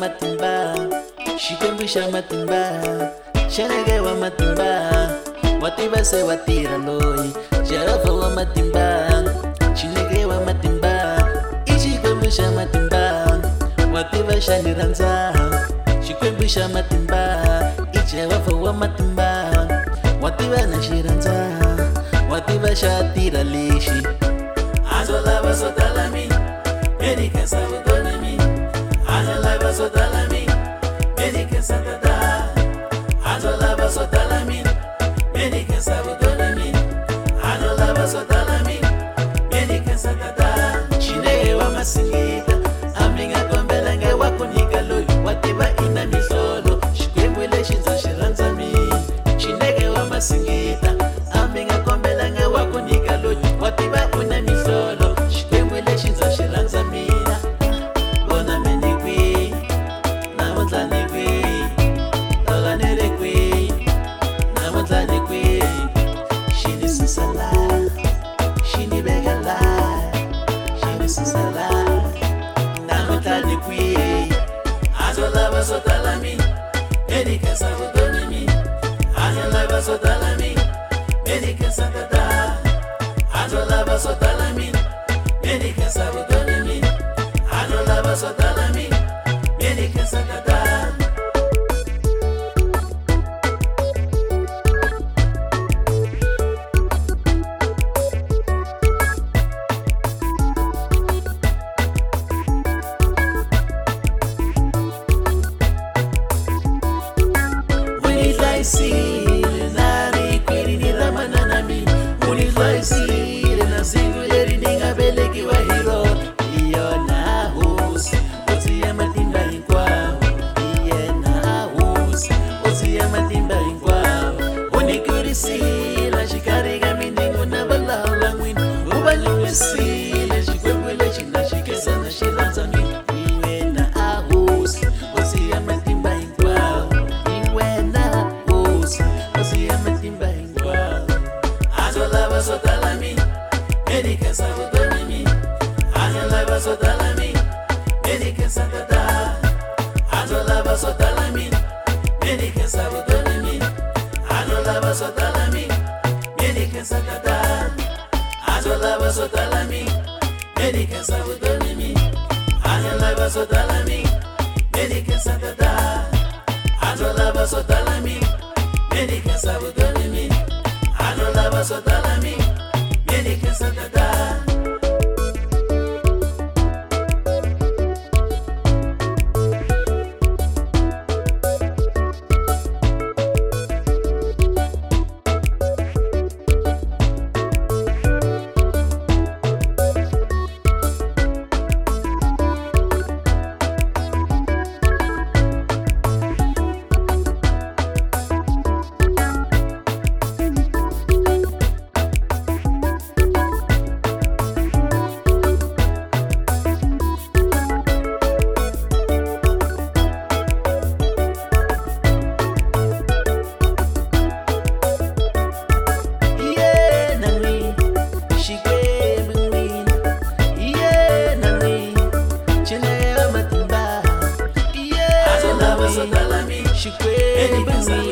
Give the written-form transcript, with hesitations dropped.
matimba, shikwembusha matimba, shenege wa matimba, watiba se watira loi, jarafa wa matimba, shinege wa matimba, ishikwembusha matimba, watiba shaniranza, shikwembusha matimba, ijarafa wa matimba, watiba nashiranza, watiba shatira lishi, azola basotalami, Medike sabutonami, azola basotalami, medike satata, azola basotalami, medike sabutonami, azola basotalami, medike satata. Chinege wa masingita, aminga kombelenge wakunika loy, watiba ina misolo, shikwembule shinzo shiranzami. Chinege wa masingita, aminga kombelenge wakunika loy, watiba ina misolo, shikwembule shinzo shiranzami. Sotalami, medike sabutonami, azola basotalami, medike satata, azola basotalami, medike sabutonami, azola basotalami, medike satata. Nari kweli ni ramana nami unifaisile na singuleri ninga beleki wa hiro iyo na hus otia matimba inkwa iye na hus otia matimba inkwa unikurisila shikariga mindingu na balala ngwin ubaliwisile shikwembwele chinda shikesa na shiranza mi iwe na hus otia matimba inkwa iwe na azola basotalami, medike sabutonami, azola basotalami, medike satata, azola basotalami, medike sabutonami, azola basotalami, medike satata, azola basotalami, medike sabutonami, azola basotalami, medike satata, azola basotalami, medike sabutonami, azola basotalami, medike satata. She